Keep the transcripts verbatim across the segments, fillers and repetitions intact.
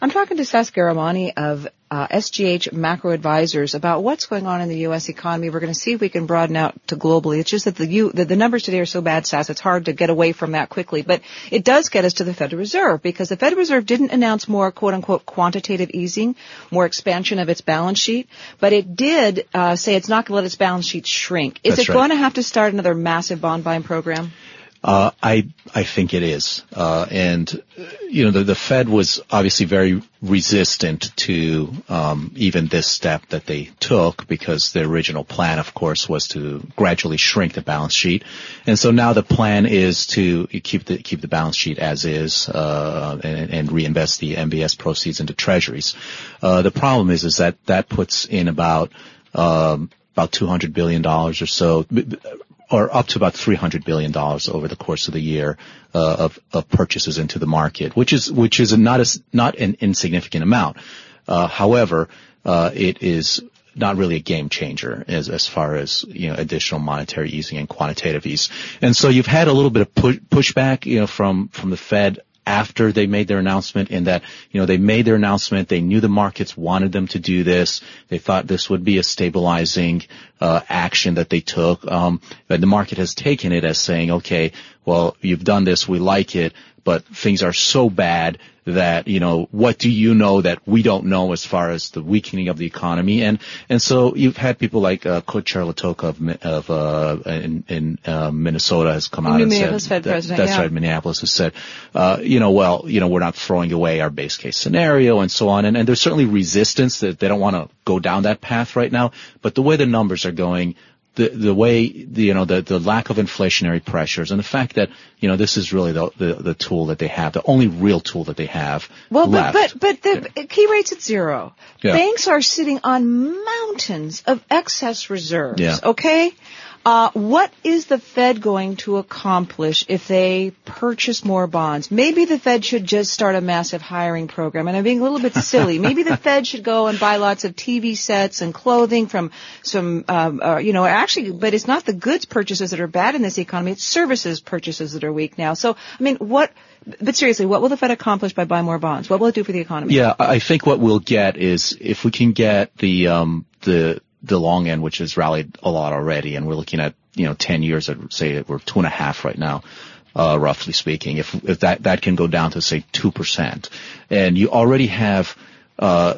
I'm talking to Seth Garamani of uh, S G H Macro Advisors about what's going on in the U S economy. We're going to see if we can broaden out to globally. It's just that the, U, the, the numbers today are so bad, Seth, it's hard to get away from that quickly. But it does get us to the Federal Reserve, because the Federal Reserve didn't announce more quote-unquote quantitative easing, more expansion of its balance sheet, but it did uh, say it's not going to let its balance sheet shrink. Is That's it right. going to have to start another massive bond buying program? Uh, I, I think it is. Uh, and, you know, the, the Fed was obviously very resistant to, um, even this step that they took, because the original plan, of course, was to gradually shrink the balance sheet. And so now the plan is to keep the, keep the balance sheet as is, uh, and, and reinvest the M B S proceeds into treasuries. Uh, the problem is, is that that puts in about, um, about two hundred billion dollars or so, or up to about three hundred billion dollars over the course of the year, uh, of, of purchases into the market, which is, which is not a, not an insignificant amount. Uh, however, uh, it is not really a game changer as, as far as, you know, additional monetary easing and quantitative ease. And so you've had a little bit of push, pushback, you know, from, from the Fed after they made their announcement, in that, you know, they made their announcement. They knew the markets wanted them to do this. They thought this would be a stabilizing uh action that they took. Um, but the market has taken it as saying, okay, well, you've done this. We like it, but things are so bad that, you know, what do you know that we don't know as far as the weakening of the economy? And, and so you've had people like, uh, Co-Chair Latoka of, of, uh, in, in, uh, Minnesota has come out and said, Fed that, president, that's yeah. right, Minneapolis has said, uh, you know, well, you know, we're not throwing away our base case scenario and so on. And, and there's certainly resistance that they don't want to go down that path right now. But the way the numbers are going, the the way the, you know the the lack of inflationary pressures, and the fact that, you know, this is really the the, the tool that they have, the only real tool that they have well, left. but but but the yeah. key rate's at zero. Yeah. Banks are sitting on mountains of excess reserves. Yeah. Okay. Uh, what is the Fed going to accomplish if they purchase more bonds? Maybe the Fed should just start a massive hiring program. And I'm being a little bit silly. Maybe the Fed should go and buy lots of T V sets and clothing from some, um, uh, you know, actually, but it's not the goods purchases that are bad in this economy. It's services purchases that are weak now. So, I mean, what, but seriously, what will the Fed accomplish by buying more bonds? What will it do for the economy? Yeah, I think what we'll get is, if we can get the, um, the, the long end, which has rallied a lot already, and we're looking at, you know, ten years at, say, we're two and a half right now, uh, roughly speaking. If, if that, that can go down to, say, two percent, and you already have, uh,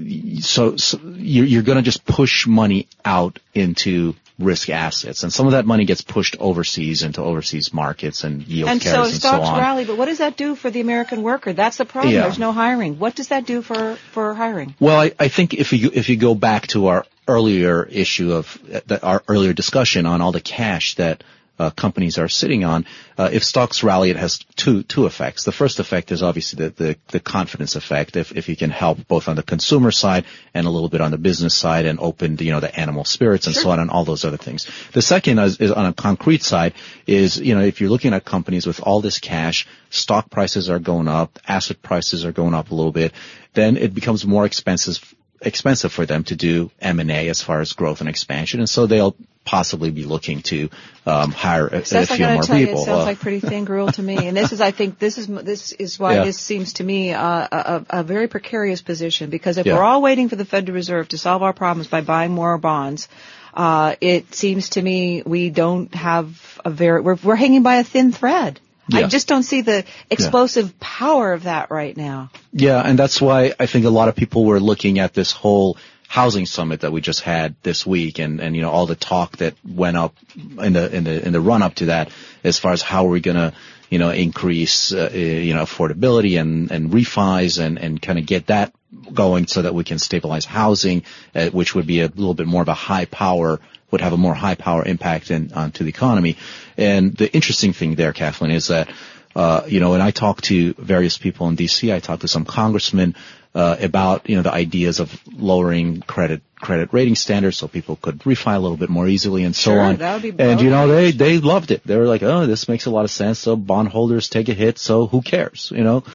so, so you're, you're going to just push money out into risk assets, and some of that money gets pushed overseas into overseas markets and yield and carries so and so stocks on. rally, but what does that do for the American worker? That's the problem. Yeah. There's no hiring. What does that do for, for hiring? Well, I, I think if you if you go back to our earlier issue of uh, our earlier discussion on all the cash that uh, companies are sitting on, uh, if stocks rally, it has two two effects. The first effect is obviously the the, the confidence effect. If if you can help both on the consumer side and a little bit on the business side, and open the, you know, the animal spirits and Sure. so on, and all those other things. The second is, is on a concrete side is, you know, if you're looking at companies with all this cash, stock prices are going up, asset prices are going up a little bit, then it becomes more expensive expensive for them to do M and A as far as growth and expansion, and so they'll possibly be looking to um, hire a, a Seth, few I gotta more tell people. You, it sounds uh, like pretty thin gruel to me, and this is, I think, this is this is why Yeah. this seems to me uh, a, a very precarious position. Because if Yeah. we're all waiting for the Federal Reserve to solve our problems by buying more bonds, uh, it seems to me we don't have a very we're, we're hanging by a thin thread. I Yeah. just don't see the explosive yeah. power of that right now. Yeah, and that's why I think a lot of people were looking at this whole housing summit that we just had this week, and, and, you know, all the talk that went up in the, in the, in the run up to that, as far as how are we going to, you know, increase, uh, you know, affordability and, and refis and, and kind of get that going so that we can stabilize housing, uh, which would be a little bit more of a high power, would have a more high power impact in, onto the economy. And the interesting thing there, Kathleen, is that, uh, you know, when I talk to various people in D C, I talk to some congressmen, uh, about, you know, the ideas of lowering credit, credit rating standards so people could refi a little bit more easily and so sure, on. That would be and, brilliant. you know, they, they loved it. They were like, oh, this makes a lot of sense. So bondholders take a hit. So who cares? You know,